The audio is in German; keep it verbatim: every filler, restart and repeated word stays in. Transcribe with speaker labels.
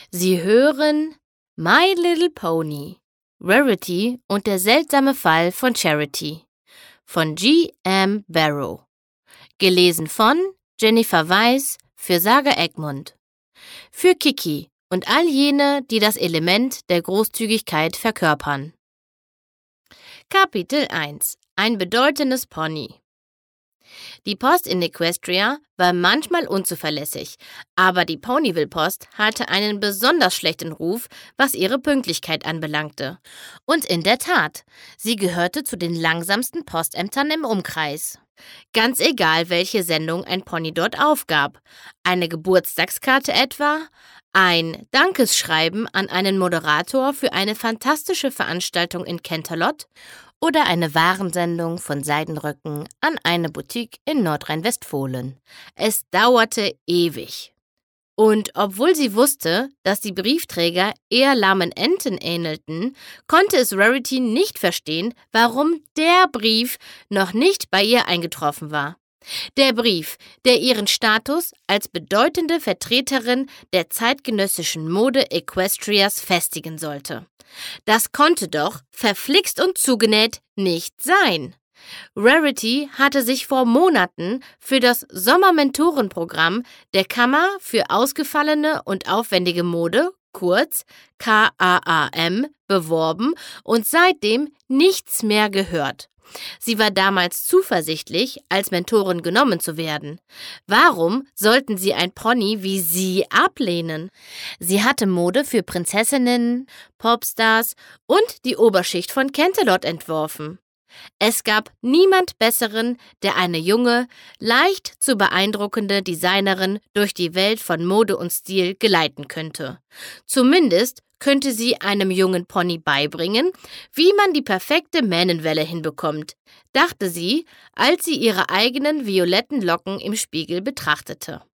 Speaker 1: Sie hören My Little Pony, Rarity und der seltsame Fall von Charity von G M Barrow. Gelesen von Jennifer Weiss für Saga Egmont. Für Kiki und all jene, die das Element der Großzügigkeit verkörpern. Kapitel eins. Ein bedeutendes Pony. Die Post in Equestria war manchmal unzuverlässig, aber die Ponyville Post hatte einen besonders schlechten Ruf, was ihre Pünktlichkeit anbelangte. Und in der Tat, sie gehörte zu den langsamsten Postämtern im Umkreis. Ganz egal, welche Sendung ein Pony dort aufgab. Eine Geburtstagskarte etwa, ein Dankesschreiben an einen Moderator für eine fantastische Veranstaltung in Canterlot oder eine Warensendung von Seidenröcken an eine Boutique in Nordrhein-Westfalen. Es dauerte ewig. Und obwohl sie wusste, dass die Briefträger eher lahmen Enten ähnelten, konnte es Rarity nicht verstehen, warum der Brief noch nicht bei ihr eingetroffen war. Der Brief, der ihren Status als bedeutende Vertreterin der zeitgenössischen Mode Equestrias festigen sollte. Das konnte doch, verflixt und zugenäht, nicht sein. Rarity hatte sich vor Monaten für das Sommermentorenprogramm der Kammer für ausgefallene und aufwendige Mode, kurz K A A M, beworben und seitdem nichts mehr gehört. Sie war damals zuversichtlich, als Mentorin genommen zu werden. Warum sollten sie ein Pony wie sie ablehnen? Sie hatte Mode für Prinzessinnen, Popstars und die Oberschicht von Canterlot entworfen. Es gab niemand Besseren, der eine junge, leicht zu beeindruckende Designerin durch die Welt von Mode und Stil geleiten könnte. Zumindest könnte sie einem jungen Pony beibringen, wie man die perfekte Mähnenwelle hinbekommt, dachte sie, als sie ihre eigenen violetten Locken im Spiegel betrachtete.